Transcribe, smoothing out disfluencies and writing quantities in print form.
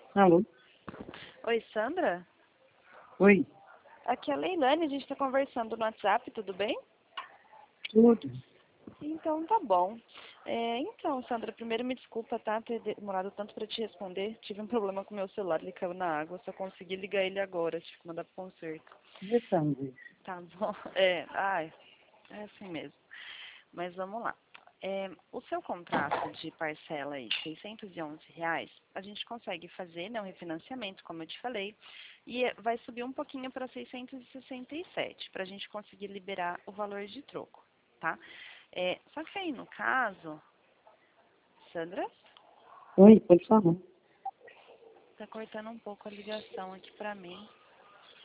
Alô? Oi, Sandra? Oi? Aqui é a Leilane, a gente está conversando no WhatsApp, tudo bem? Tudo. Então, tá bom. Então, Sandra, primeiro me desculpa, tá, ter demorado tanto para te responder. Tive um problema com o meu celular, ele caiu na água, só consegui ligar ele agora, tive que mandar pro conserto. Conversamos isso. Tá bom, é assim mesmo. Mas vamos lá. O seu contrato de parcela aí, R$ 611, a gente consegue fazer, né, um refinanciamento, como eu te falei, e vai subir um pouquinho para 667, para a gente conseguir liberar o valor de troco, tá? Só que aí, no caso, Sandra, Oi, pode falar. tá cortando um pouco a ligação aqui para mim.